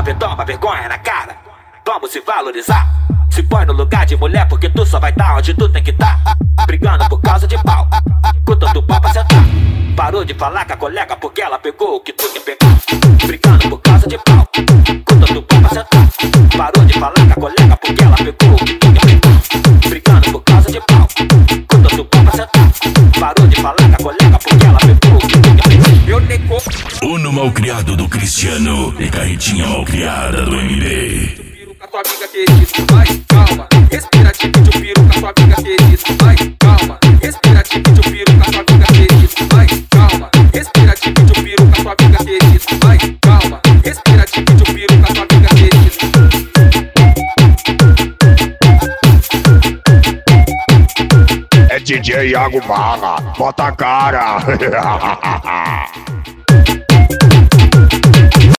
toma vergonha na cara. Vamos se valorizar. Se põe no lugar de mulher porque tu só vai tá onde tu tem que tá. Brigando por causa de pau, com tanto pau pra sentar. Parou de falar com a colega porque ela pegou o que tu quer pegar. Brigando por causa de pau, com tanto pau pra sentar. Parou de falar com a colega porque ela pegou o que tu quer pegar. Brigando por causa de pau, com tanto pau pra sentar. Parou de falar com a colega porque ela pegou o que tu quer pegar. Eu nem Uno malcriado do Cristiano e Carretinha malcriada do MB. Tua amiga querida, vai, calma. Respira, te pediu piru com a tua amiga querida, vai, calma. Respira, te pediu piru com a tua amiga querida, vai, calma. Respira, te pediu piru com a tua amiga querida, vai, calma. Respira, te pediu piru com a tua amiga querida. É DJ Iago Barra, bota a cara.